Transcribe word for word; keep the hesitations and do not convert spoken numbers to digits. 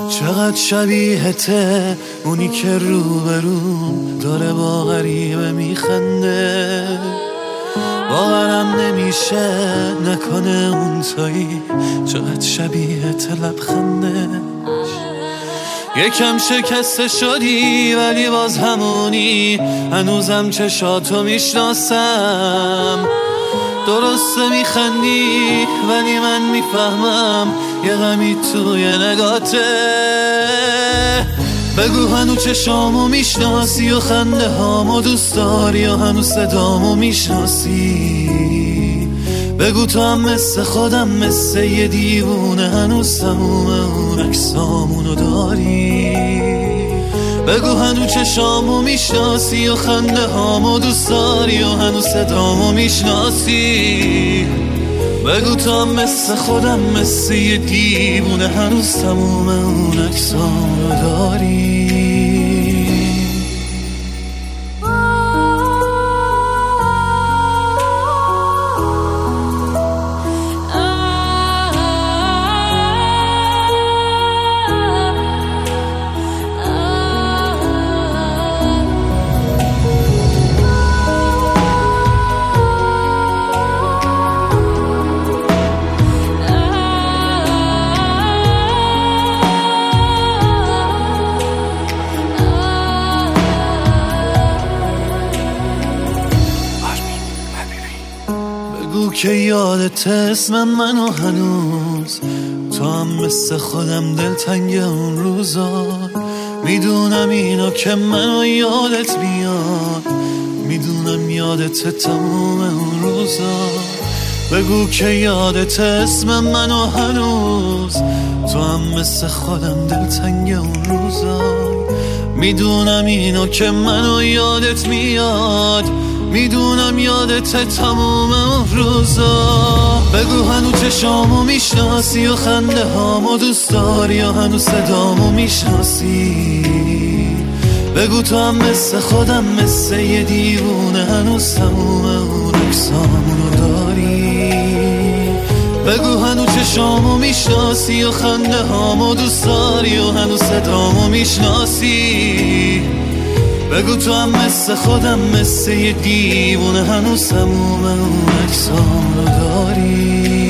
چقدر شبیهته اونی که روبروم داره با غریبه میخنده، باورم نمیشه نکنه اون تویی. چقدر شبیهته لبخنده، یکم شکسته شدی ولی باز همونی، هنوزم چشاتو میشناسم. درسته میخندی ولی من میفهمم یه غمی توی نگاته. بگو هنو چشامو میشناسی و خنده هامو دوست داری و هنو صدامو میشناسی. بگو تو هم مثل خودم مثل یه دیوونه هنوز تموم اون عکسامونو داری. بگو هنو چشامو میشناسی و خنده هامو دوست داری و هنو صدامو میشناسی. بگو تو هم مثل خودم مثل یه دیوونه هنوز تموم اون عکسامونو داری. بگو که یادت اسم منو هنوز، تو هم مثل خودم دلتنگ اون روزا. میدونم اینو که منو یادت میاد، میدونم یادت تموم اون روزا. بگو که یادت اسم منو هنوز، تو هم مثل خودم دلتنگ اون روزا. میدونم اینو که منو یادت میاد، میدونم یادت تموم اون روزا. بگو هنو چشامو میشناسی و خنده هامو دوست داری و هنو صدامو میشناسی. بگو تو هم مثل خودم مثل یه دیوونه هنوز تموم اون عکسامونو داری. بگو هنو چشامو میشناسی و خنده هامو دوست داری و هنو صدامو میشناسی. بگو تو هم مثل خودم مثل یه دیوونه هنوز تموم اون عکسامونو داری.